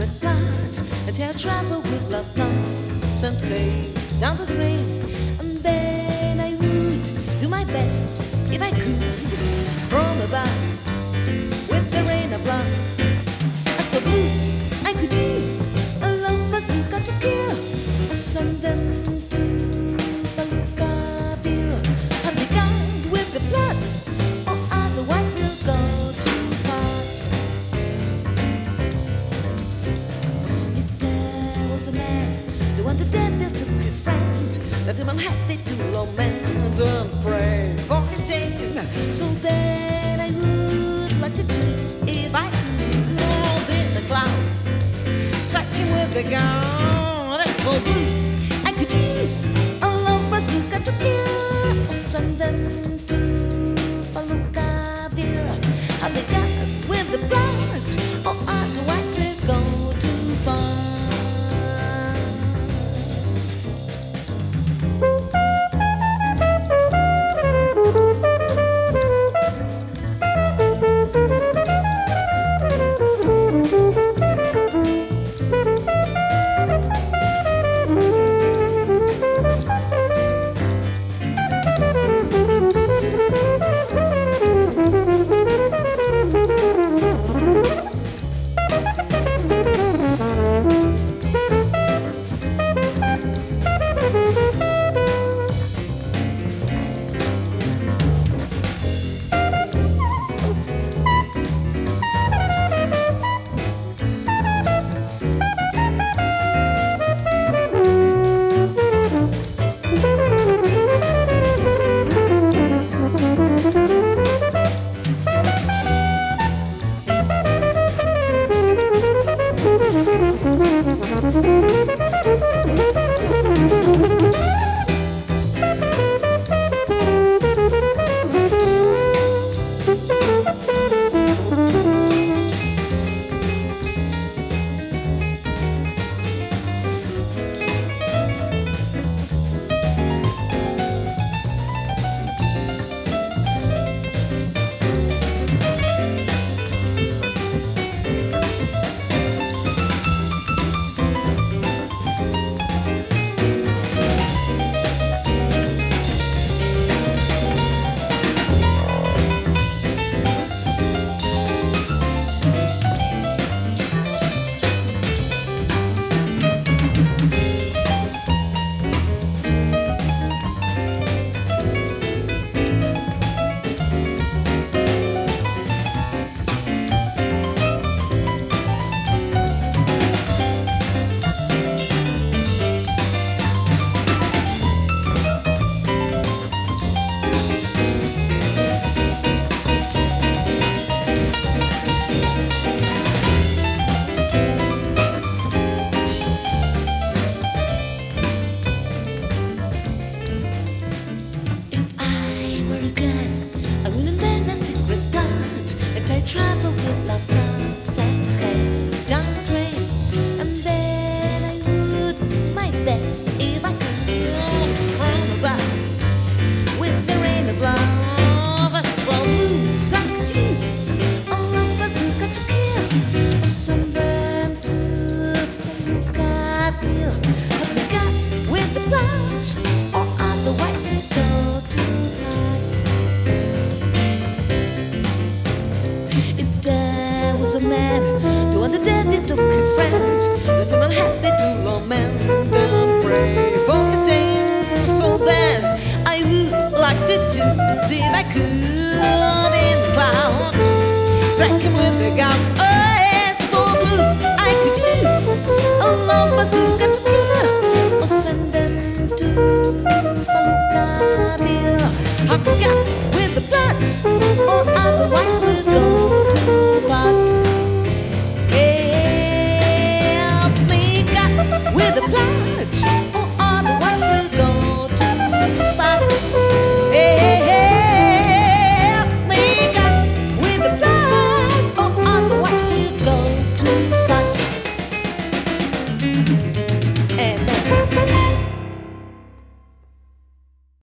secret plot, and tell trouble with love constantly down the drain. And then I would do my best if I could from above with the rain of love. As for blues, I could use a love bazooka to kill, or send them to Palookaville. And be gone with the blood, or otherwise we'll go to pot. If there was a man, the one the devil took his friend, let him unhappy to lament and pray for his shame. So then I would like to choose if I could hold in the clouds, strike him with a gun. That's for blues. I could use a love bazooka to kill, or send them to Palookaville. I'll be gone with the blood, or otherwise we'll go to bar. Travel with love constantly down the drain, and then I would do my best if I could from above with the rain of love. As for blues, I could use a love bazooka to kill, or send them to Palookaville. Help me God with the blood, or otherwise we go to hide. A man, the one the devil took his friend, left him unhappy to lament and pray for his shame. So then I would like to do as if I could in the clouds, strike him with a gun.